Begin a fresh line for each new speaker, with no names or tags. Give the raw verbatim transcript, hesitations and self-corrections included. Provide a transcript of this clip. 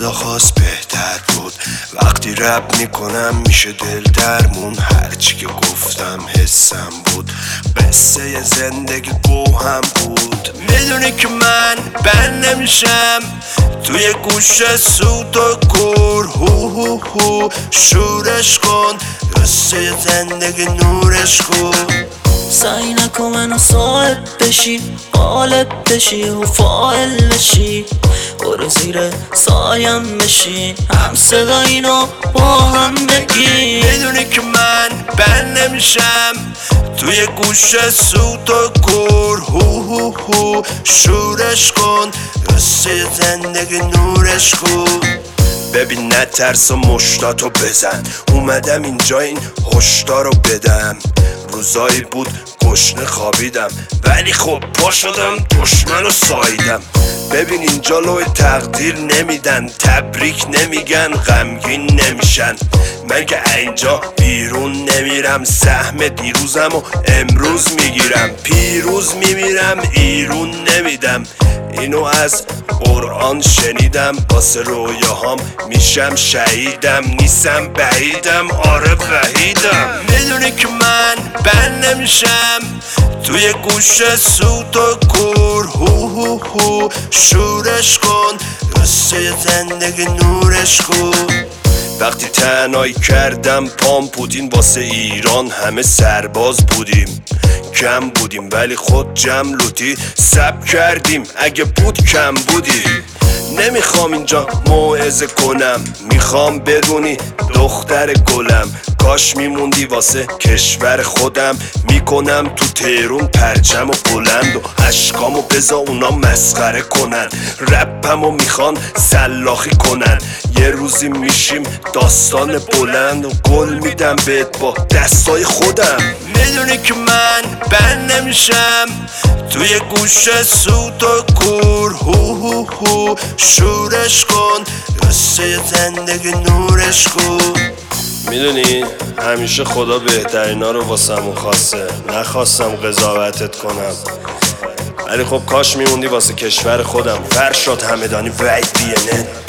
خدا خواست بهتر بود. وقتی رپ میکنم میشه دل درمون، هرچی که گفتم حسم بود، قصه زندگی گوهم بود. میدونی که من بند نمیشم توی گوشه سوت و کور، هو هو هو شورش کن، قصه زندگی نورش کن.
سعی نکن منو صاحب بشی، غالب بشی و فاعل بشی، برو زیر سایم بشی، هم صدا اینو با هم بگی.
میدونی که من بند نمیشم توی گوشه سوت و کور، هو هو هو شورش کن، قصه زندگی نورش کن. ببین نترس و مشتاتو بزن، اومدم اینجا این هشدارو بدم. روزایی بود گشنه خوابیدم، ولی خب پا شدم دشمنو ساییدم. ببین اینجا لوی تقدیر نمیدن، تبریک نمیگن، غمگین نمیشن. من که اینجا بیرون نمیرم، سهم دیروزم و امروز میگیرم، پیروز میمیرم ایرون نمیدم. اینو از قرآن شنیدم، واسه رویاهام میشم شهیدم، نیستم بعیدم، آره وحیدم. میدونی که من بند نمیشم توی گوشه سوت و کور، هو هو هو شورش کن، قصه زندگی نورش کن. وقتی تنهایی کردم پام پوتین، واسه ایران همه سرباز بودیم، کم بودیم ولی خود جمع لوتی سب کردیم، اگه بود کم بودی. نمیخوام اینجا موعظه کنم، میخوام بدونی دختر گلم، کاش میموندی واسه کشور خودم. میکنم تو تهرون پرچم و بلند و اشکامو بزا اونا مسخره کنن، رپمو میخوان سلاخی کنن. یه روزی میشیم داستان بلند و گل میدم بهت با دستای خودم. میدونی که من بند نمیشم توی گوشه سوت و کور، هو هو هو شورش کن، قصه زندگی نورش کن. میدونی همیشه خدا بهترینا رو واسمون خواسته، نخواستم قضاوتت کنم، ولی خب کاش میموندی واسه کشور خودم. فرشاد همدانی، وحید بی ان ان.